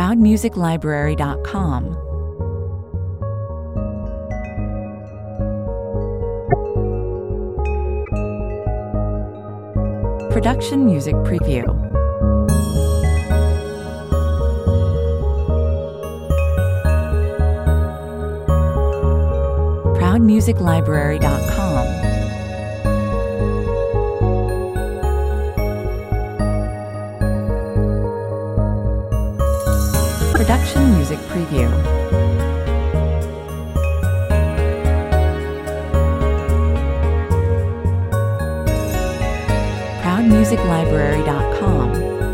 ProudMusicLibrary.com. Production Music Preview. ProudMusicLibrary.com. Production Music Preview. ProudMusicLibrary.com.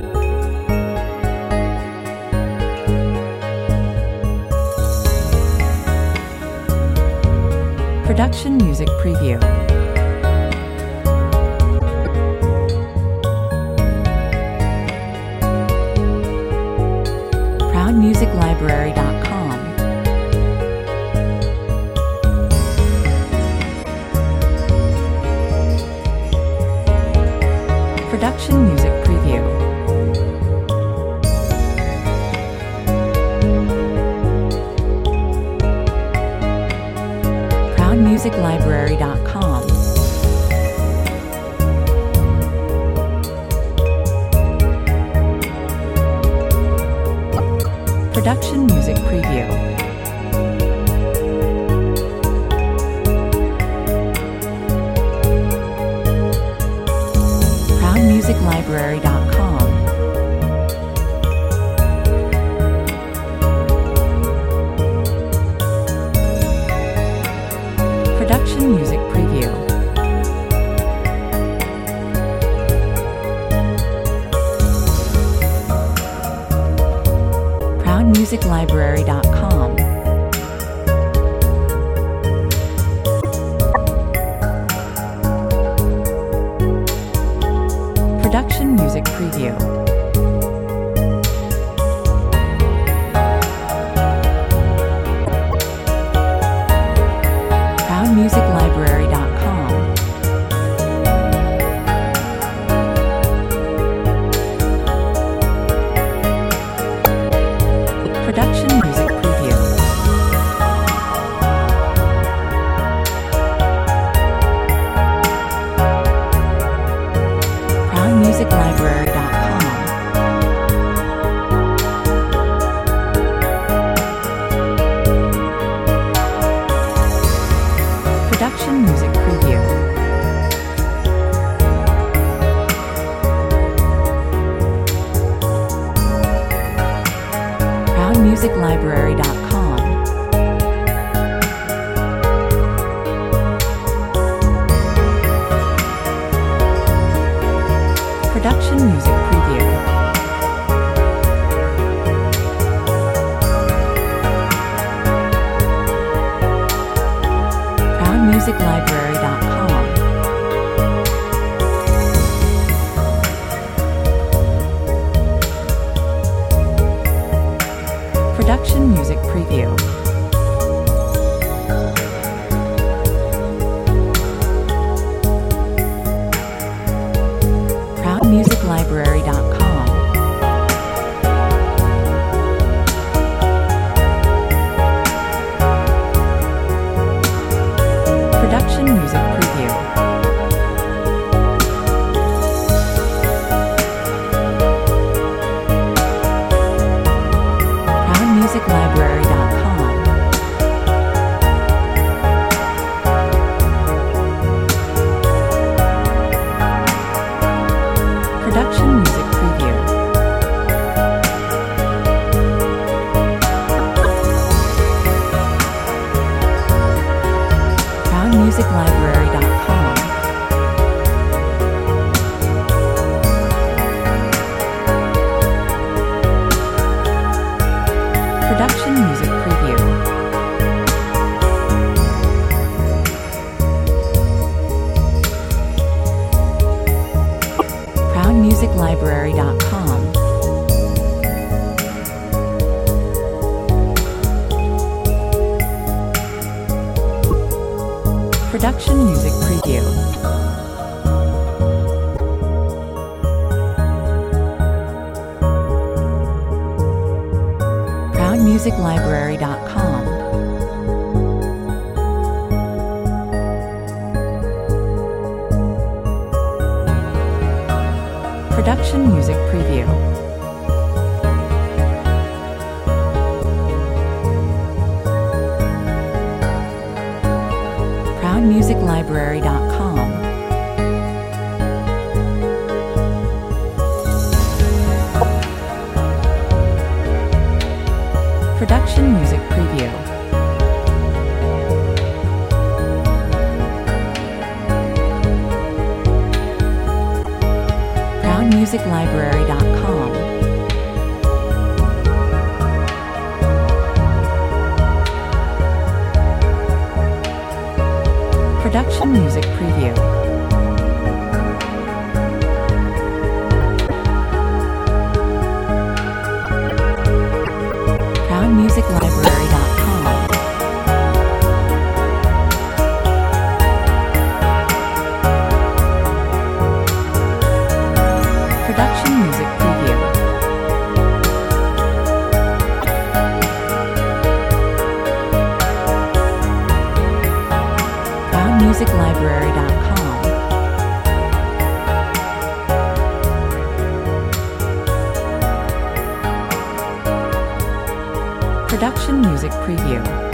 Production Music Preview. ProudMusicLibrary.com. Production Music Preview. ProudMusicLibrary.com. Production Music Preview. ProudMusicLibrary.com. Production Music Preview. ProudMusicLibrary.com. Production Music Preview. ProudMusicLibrary.com. Production Music Preview. ProudMusicLibrary.com. Production Music Preview. ProudMusicLibrary.com. Production Music Preview. ProudMusicLibrary.com. Production Music Preview. ProudMusicLibrary.com. Production Music Preview. ProudMusicLibrary.com. Production Music Preview. ProudMusicLibrary.com. Production Music Preview. ProudMusicLibrary.com. Production Music Preview. ProudMusicLibrary.com. Production Music Preview. ProudMusicLibrary.com. Production Music Preview. ProudMusicLibrary.com. Production Music Preview. ProudMusicLibrary.com. Production Music Preview. ProudMusicLibrary.com. Production Music Preview.